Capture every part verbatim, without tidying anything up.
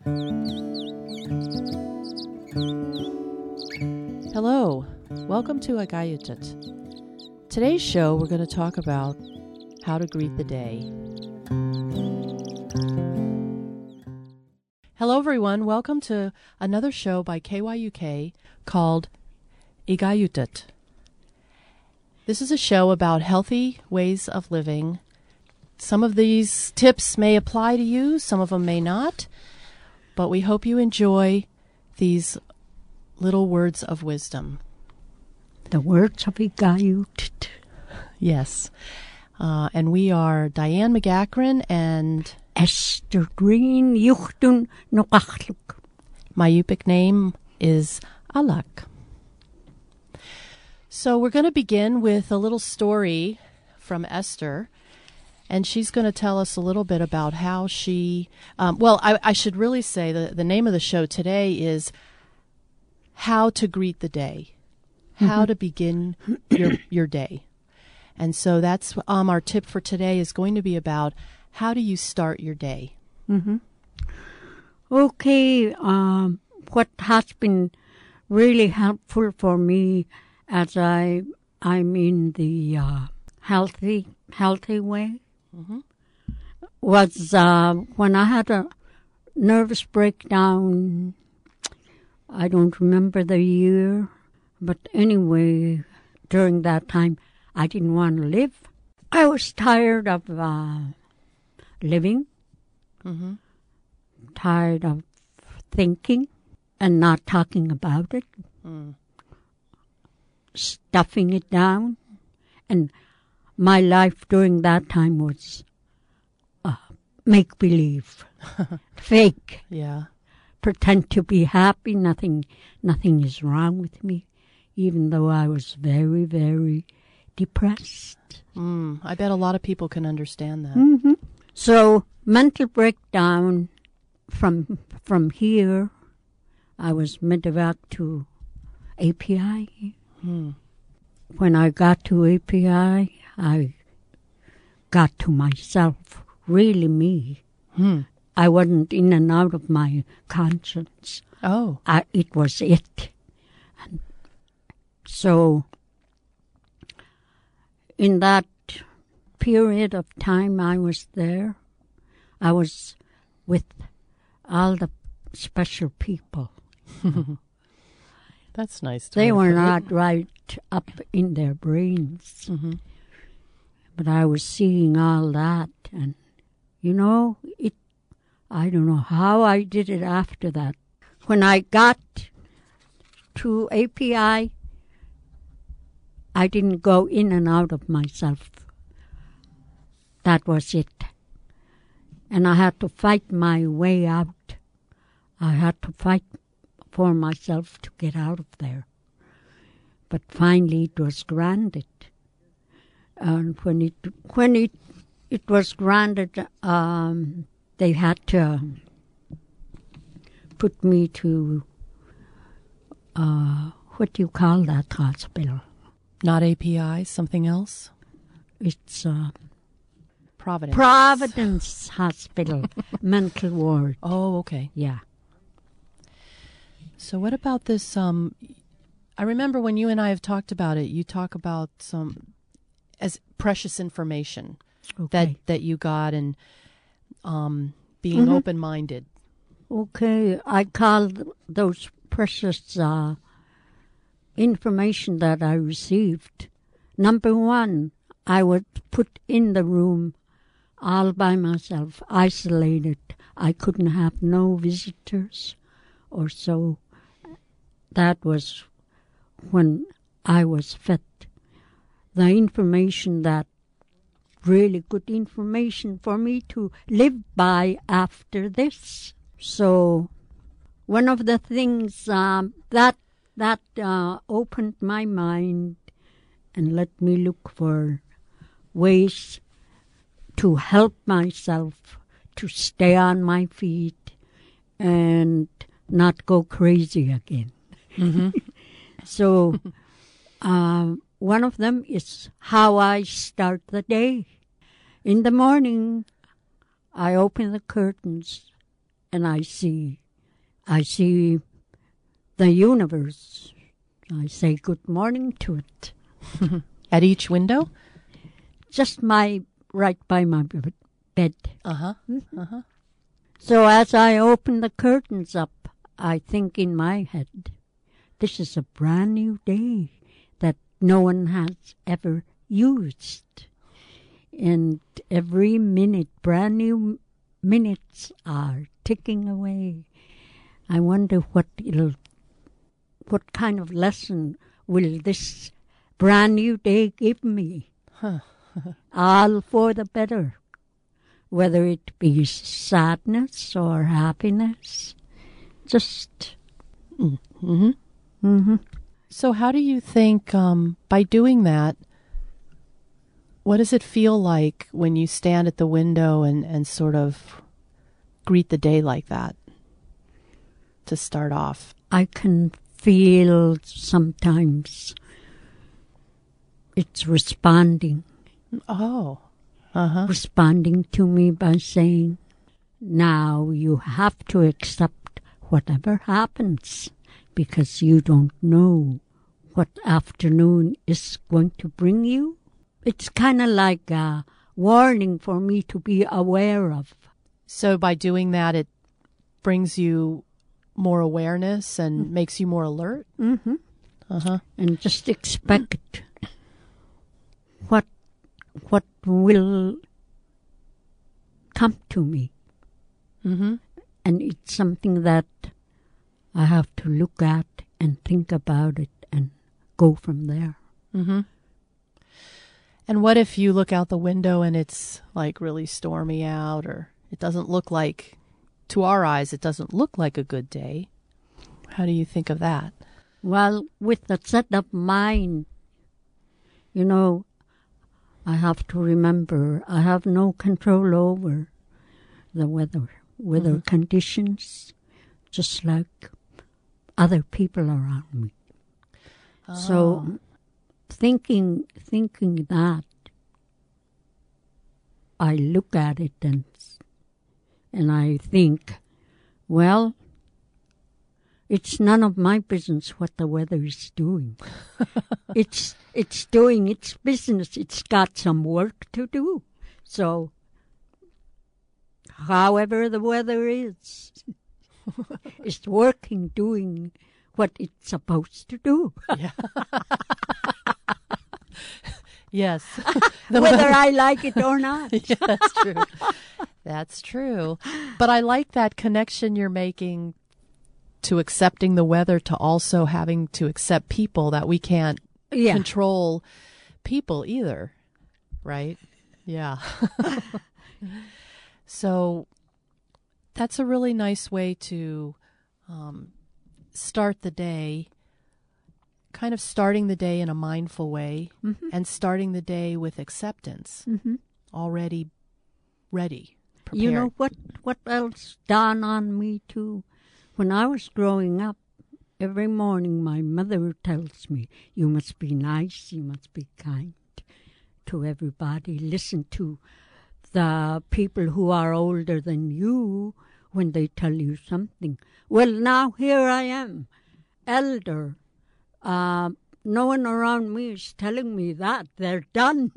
Hello, welcome to Agayutit. Today's show, we're going to talk about how to greet the day. Hello, everyone. Welcome to another show by K Y U K called Igayutit. This is a show about healthy ways of living. Some of these tips may apply to you, some of them may not, but we hope you enjoy these little words of wisdom. The words of Igayutit. Yes. Uh, and we are Diane McGackran and Esther Green Yuchtun Nokachluk. My Yupik name is Alak. So we're going to begin with a little story from Esther, and she's going to tell us a little bit about how she, um, well, I, I should really say the, the name of the show today is How to Greet the Day, how to begin your, your day. And so that's um, our tip for today is going to be about how do you start your day. Mm-hmm. Okay, um, what has been really helpful for me as I, I'm in the uh, healthy healthy way mm-hmm. was uh, when I had a nervous breakdown. I don't remember the year, but anyway, during that time, I didn't want to live. I was tired of uh, living, mm-hmm. tired of thinking and not talking about it, mm. stuffing it down. And my life during that time was uh, make-believe, fake. Yeah. Pretend to be happy. Nothing, nothing is wrong with me, even though I was very, very depressed. Mm, I bet a lot of people can understand that. Mm-hmm. So mental breakdown from from here, I was medevac to A P I. Mm. When I got to A P I, I got to myself, really me. Mm. I wasn't in and out of my conscience. Oh. I, it was it. And so in that period of time I was there, I was with all the special people. That's nice. They were not right up in their brains. Mm-hmm. But I was seeing all that. And, you know, it. I don't know how I did it after that. When I got to A P I, I didn't go in and out of myself. That was it. And I had to fight my way out. I had to fight for myself to get out of there. But finally it was granted. And when it when it it was granted, um, they had to put me to uh, what do you call that hospital? Not A P I, something else? It's uh, Providence. Providence Hospital, mental ward. Oh, okay. Yeah. So what about this? Um, I remember when you and I have talked about it, you talk about some as precious information okay. that, that you got and um, being mm-hmm. open-minded. Okay. I call those precious uh, information that I received. Number one, I was put in the room all by myself, isolated. I couldn't have no visitors or so. That was when I was fed the information that really good information for me to live by after this. So one of the things um, that that uh, opened my mind and let me look for ways to help myself to stay on my feet and not go crazy again. Mm-hmm. So uh, one of them is how I start the day. In the morning, I open the curtains and I see, I see the universe. I say good morning to it. At each window? Just my, right by my b- bed. Uh-huh. Mhm. Uh-huh. So as I open the curtains up, I think in my head, this is a brand new day that no one has ever used. And every minute, brand new minutes are ticking away. I wonder what it'll, what kind of lesson will this brand new day give me? Huh. All for the better, whether it be sadness or happiness. Just, Mm-hmm. mm-hmm. So how do you think, um, by doing that, what does it feel like when you stand at the window and, and sort of greet the day like that to start off? I can feel sometimes it's responding, Oh, uh-huh. responding to me by saying, now you have to accept whatever happens because you don't know what afternoon is going to bring you. It's kind of like a warning for me to be aware of. So by doing that, it brings you more awareness and Mm. makes you more alert? Mm-hmm. Uh-huh. And just expect what what will come to me. Mm-hmm. And it's something that I have to look at and think about it and go from there. Mm-hmm. And what if you look out the window and it's like really stormy out, or it doesn't look like, to our eyes, it doesn't look like a good day? How do you think of that? Well, with the set of mind, you know, I have to remember I have no control over the weather, weather Mhm. conditions, just like other people around me. Oh. So thinking thinking that, I look at it and and I think, well, it's none of my business what the weather is doing. it's it's doing its business. It's got some work to do. So however the weather is, it's working, doing what it's supposed to do. Yeah. Yes. The Whether weather- I like it or not. Yeah, that's true. That's true. But I like that connection you're making to accepting the weather, to also having to accept people, that we can't Yeah. control people either. Right? Yeah. So that's a really nice way to um, start the day, kind of starting the day in a mindful way, Mhm. and starting the day with acceptance, Mm-hmm. already ready, prepared. You know what? What else dawned on me too? When I was growing up, every morning my mother tells me, "You must be nice. You must be kind to everybody. Listen to the people who are older than you when they tell you something." Well, now here I am, elder. Uh, no one around me is telling me that. They're done.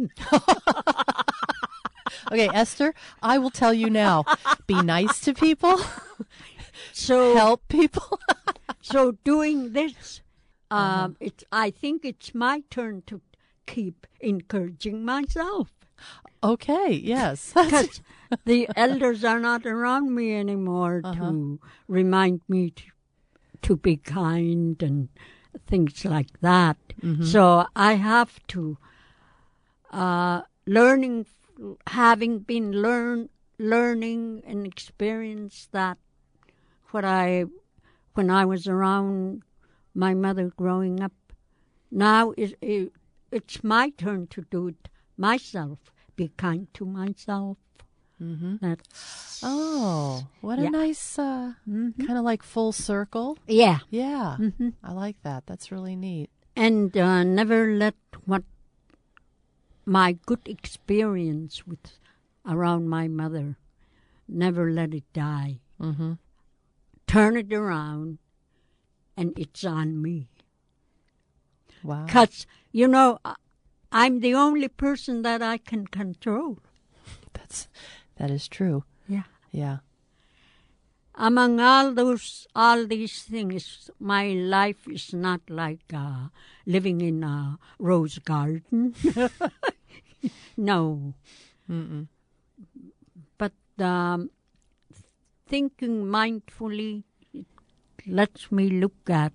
Okay, Esther, I will tell you now. Be nice to people. So Help people. So doing this, um, Uh-huh. it's, I think it's my turn to keep encouraging myself. Okay, yes. Because the elders are not around me anymore Uh-huh. to remind me to, to be kind and things like that. Mhm. So I have to, uh, learning, having been learn, learning and experience that what I, when I was around my mother growing up, now it, it, it's my turn to do it myself. Be kind to myself. Mm-hmm. That's, Oh, what a Yeah. nice, uh, Mhm. kind of like full circle. yeah. Yeah, hmm I like that. That's really neat. And uh, never let what my good experience with around my mother, never let it die. Mm-hmm. turn it around, and it's on me. Wow. Because, you know, I'm the only person that I can control. That's that is true. Yeah. Yeah. Among all those, all these things, my life is not like uh, living in a rose garden. No. Mm-mm. But um, thinking mindfully, it lets me look at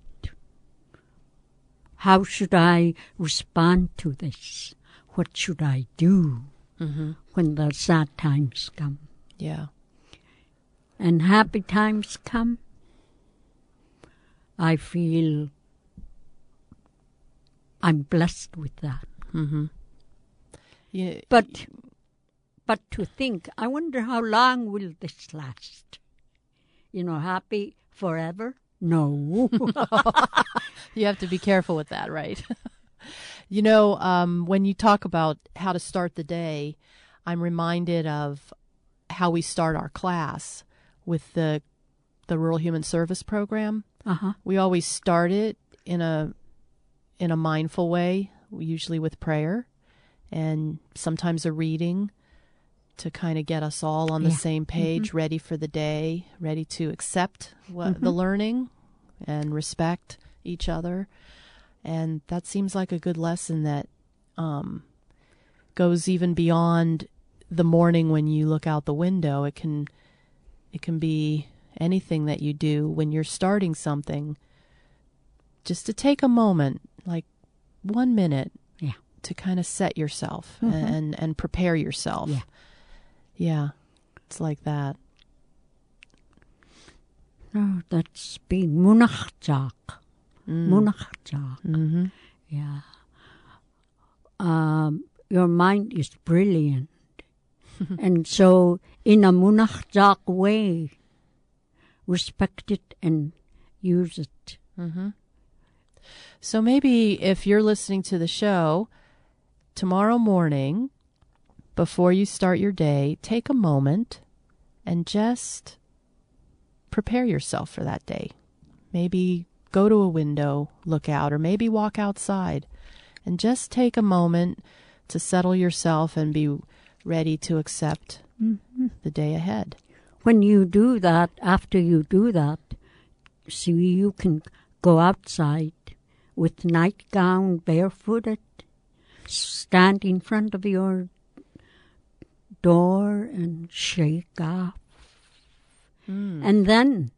how should I respond to this? What should I do Mm-hmm. when the sad times come? Yeah. And happy times come, I feel I'm blessed with that. Mm-hmm. Yeah. But but to think, I wonder how long will this last? You know, happy forever? No. You have to be careful with that, right? You know, um, when you talk about how to start the day, I'm reminded of how we start our class with the the Rural Human Service Program. Uh-huh. We always start it in a in a mindful way, usually with prayer and sometimes a reading to kind of get us all on the Yeah. same page, Mm-hmm. ready for the day, ready to accept what, Mm-hmm. the learning and respect each other. And that seems like a good lesson that um, goes even beyond the morning when you look out the window. It can it can be anything that you do when you're starting something. Just to take a moment, like one minute, Yeah. to kind of set yourself Mhm. and and prepare yourself. Yeah. Yeah, it's like that. Oh, that's being munachjak. Mm. Munachjak. Mm-hmm. Yeah. Um, your mind is brilliant. And so, in a munachjak way, respect it and use it. Mm-hmm. So maybe if you're listening to the show tomorrow morning, before you start your day, take a moment and just prepare yourself for that day. Maybe go to a window, look out, or maybe walk outside and just take a moment to settle yourself and be ready to accept Mm-hmm. the day ahead. When you do that, after you do that, see, you can go outside with nightgown, barefooted, stand in front of your door and shake off. Mm. And then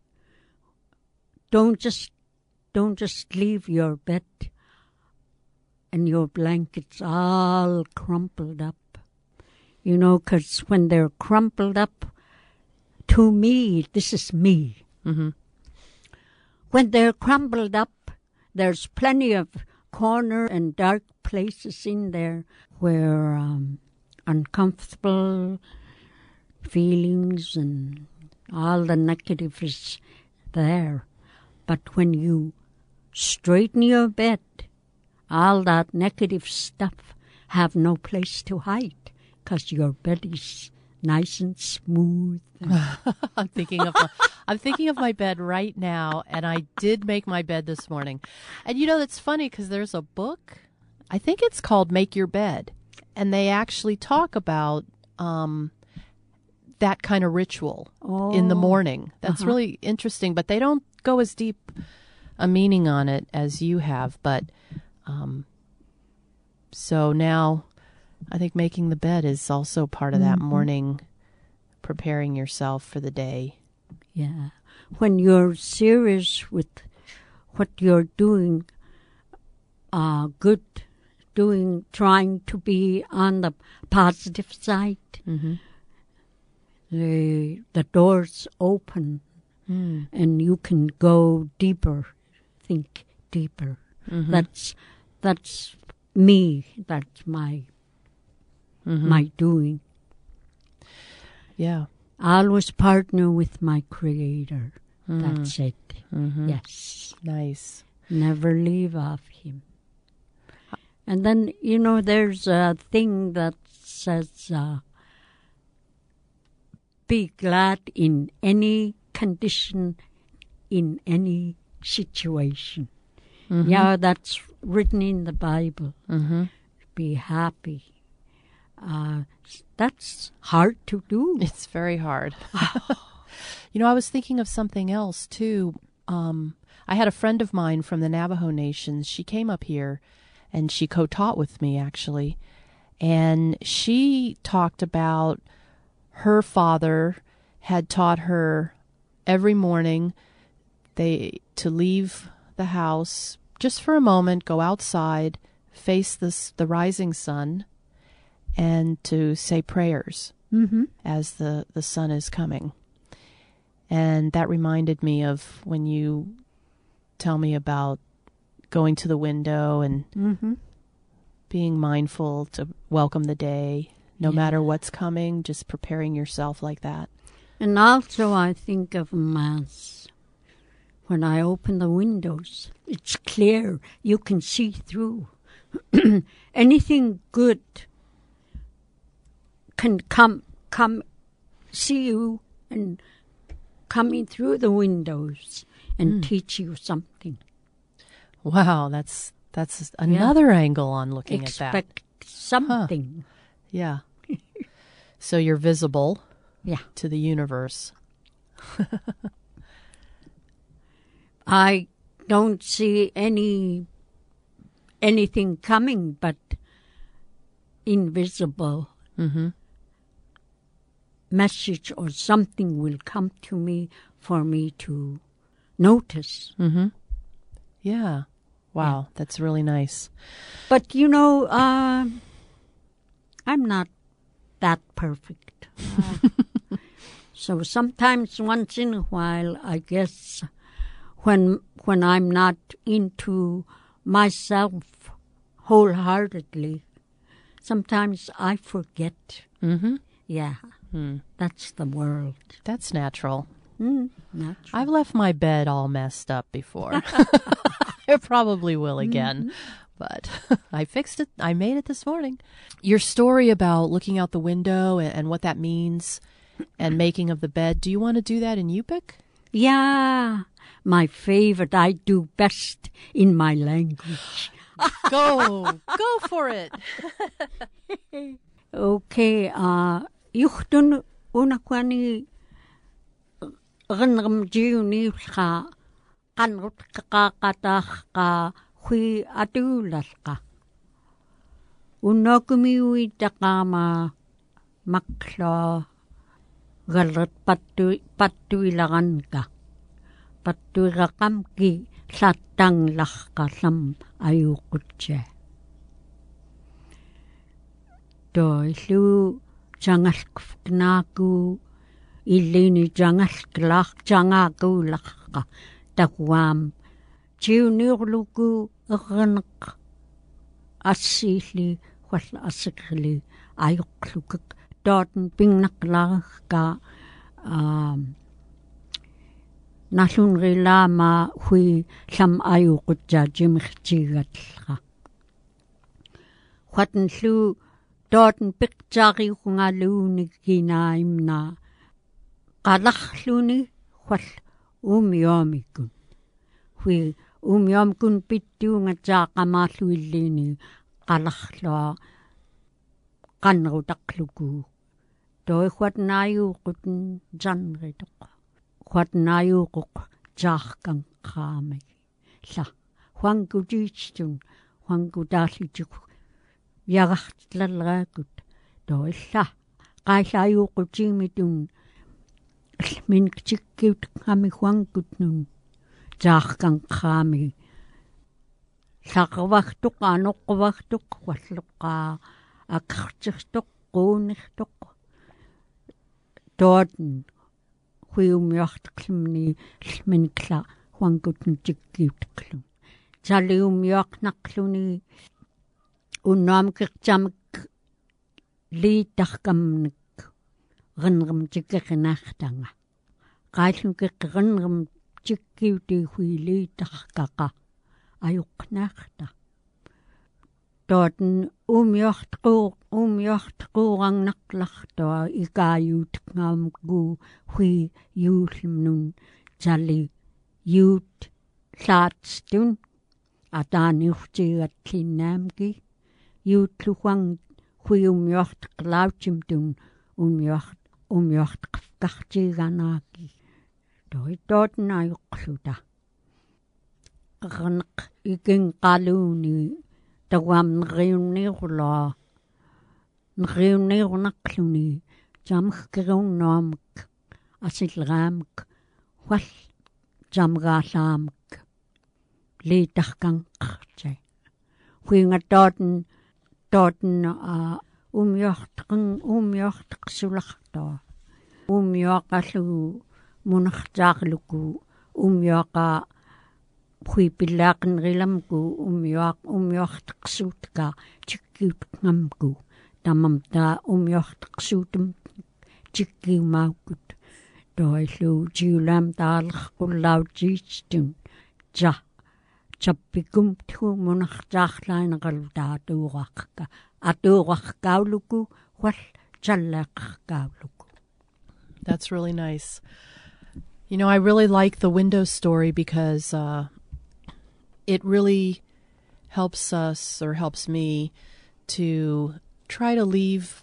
don't just don't just leave your bed and your blankets all crumpled up. You know, because when they're crumpled up, to me, this is me. Mm-hmm. When they're crumpled up, there's plenty of corner and dark places in there where um, uncomfortable feelings and all the negative is there. But when you straighten your bed, all that negative stuff have no place to hide because your bed is nice and smooth. I'm thinking of my, I'm thinking of my bed right now, and I did make my bed this morning. And you know, that's funny because there's a book, I think it's called Make Your Bed, and they actually talk about um, that kind of ritual Oh. in the morning. That's Uh-huh. really interesting, but they don't go as deep a meaning on it as you have. But um, so now I think making the bed is also part of that Mhm. morning, preparing yourself for the day. Yeah. When you're serious with what you're doing, uh, good, doing, trying to be on the positive side, Mm-hmm. the, the doors open Mm. and you can go deeper, think deeper. Mm-hmm. That's that's me. That's my Mm-hmm. my doing. Yeah. I always partner with my Creator. Mm. That's it. Mm-hmm. Yes. Nice. Never leave off Him. And then, you know, there's a thing that says, uh, be glad in any condition, in any situation. Mm-hmm. Yeah, that's written in the Bible. Mm-hmm. Be happy. Uh, that's hard to do. It's very hard. You know, I was thinking of something else, too. Um, I had a friend of mine from the Navajo Nation. She came up here, and she co-taught with me, actually. And she talked about her father had taught her every morning they to leave the house just for a moment, go outside, face this, the rising sun, and to say prayers Mm-hmm. as the, the sun is coming. And that reminded me of when you tell me about going to the window and Mm-hmm. being mindful to welcome the day, no Yeah. matter what's coming, just preparing yourself like that. And also I think of Mass. When I open the windows, it's clear. You can see through. Anything good can come, come, see you and coming through the windows and Mm. teach you something. Wow, that's that's another angle on looking at that. Expect something. Yeah. So you're visible Yeah. to the universe. I don't see any anything coming but invisible Mm-hmm. message or something will come to me for me to notice. Mm-hmm. Yeah. Wow, that's really nice. But, you know, uh, I'm not that perfect. Uh, so sometimes, once in a while, I guess, when when I'm not into myself wholeheartedly, sometimes I forget. Mm-hmm. Yeah, Mm. that's the world. That's natural. Mm, natural. I've left my bed all messed up before. I probably will again, but I fixed it. I made it this morning. Your story about looking out the window and, and what that means and making of the bed, do you want to do that in Yupik? Yeah, my favorite. I do best in my language. Go, go for it. Okay, uh, yuhtun unakwani ganram jiuni ka kanrut kakakatah ka hui atulas ka. Unakumiwi takama makla galat patu patuilagan ka. Patuirakam ki satang lakka sam ayukutse. Doilu jangalknaku ilini jangalklak jangaku lakka takwam jiunirluku ranak asili wal asikli ayukluk doten pingnaklarka um nasunrilama hui sam ayukutja jimchtigatlka Whatenlu Doten pictari hungaluni kinaimna kalachluni wal umyomikun. Hui umyomkun pitu nga tsakamatluilini kalachla kanrutakluku. Doi wat nayukutn janritok. Wat nayukuk tsakang kame. Sa huangu jichtun huangu dalituk. Yagachtlalrakut doilla qaisayuqutimitun min ktikkiut kami huangkutnun jaarkan khami saqvartuq anoqqvartuq walluqa akhartirtuq quunirtuq doten huiumyortqlimni min kla huangkutn tikkiutqlun taliumyornaqluni Unam kirchamik liitarkamnik renrem tikkernachtanga. Qailun kirrenrem tikkiuti hui liitarkaka ayuqnaarta. Toten umjochtquu umjochtquurangnaqlartua ikaayuut ngaamgu hui juulmnun tali juut laatstun ataaniurtigatlinnaamki juutluwang hui umjochtqlautsimtun umjocht umjochtqafkartiganaaki toi toten ajuqluta arnaq ikinqaluuni tawam nriunniruloa nriunnirunnaqluni tamkkerunnoamak asilraamak wall tamgaalaamak liitarkanqarta huinga toten toten a umjortqan umjortqsulartoa umjoaqallu munartaarluku umjoaqa hui pillaaqnrilamku umjoaq umjortqsuutqa tikkiutngamku tamamta umjortqsuutum tikkiumaukut toillu tiulam taalerqullautiitstun ja chappikum tu munartaarlaaneqalutaatuuqaqqa atuuqarkauluku wall challaaqarkauluku. That's really nice. You know, I really like the window story because uh, it really helps us or helps me to try to leave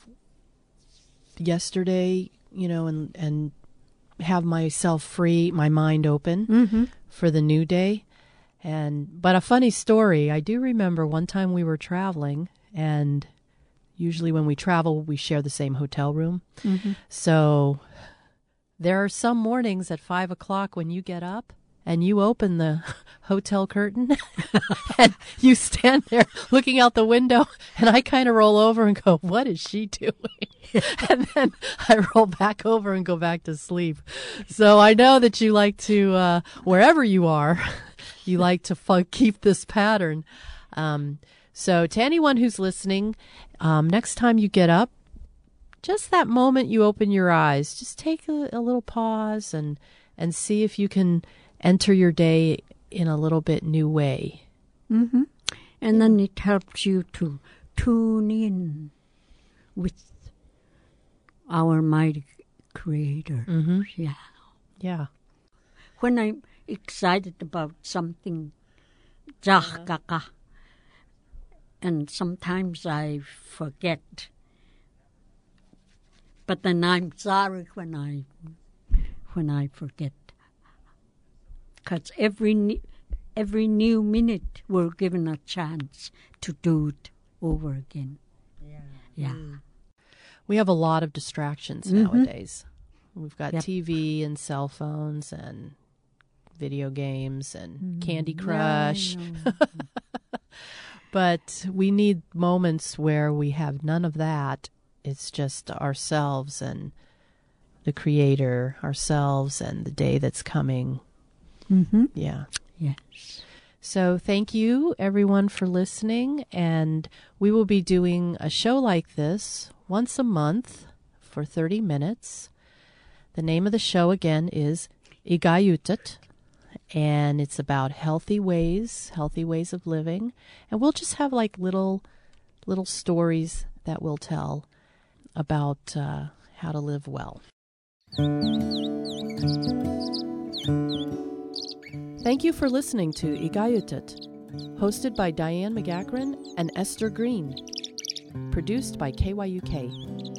yesterday, you know, and, and have myself free, my mind open Mm-hmm. for the new day. And but a funny story, I do remember one time we were traveling, and usually when we travel, we share the same hotel room. Mm-hmm. So there are some mornings at five o'clock when you get up and you open the hotel curtain and you stand there looking out the window, and I kind of roll over and go, what is she doing? And then I roll back over and go back to sleep. So I know that you like to, uh, wherever you are, you like to fu- keep this pattern. Um, so to anyone who's listening, um, next time you get up, just that moment you open your eyes, just take a, a little pause and, and see if you can enter your day in a little bit new way. Mm-hmm. And then it helps you to tune in with our mighty Creator. Mm-hmm. Yeah. Yeah. When I'm excited about something, uh-huh. and sometimes I forget. But then I'm sorry when I when I forget, because every every new minute we're given a chance to do it over again. Yeah. Yeah. Mm. We have a lot of distractions Mm-hmm. nowadays. We've got Yep. T V and cell phones and video games and Mm-hmm. Candy Yeah, I Crush. know. But we need moments where we have none of that. It's just ourselves and the Creator, ourselves and the day that's coming. Mm-hmm. Yeah. Yes. So thank you, everyone, for listening. And we will be doing a show like this once a month for thirty minutes. The name of the show, again, is Igayutat. And it's about healthy ways, healthy ways of living. And we'll just have like little, little stories that we'll tell about uh, how to live well. Thank you for listening to Igayutat, hosted by Diane McGachran and Esther Green, produced by K Y U K.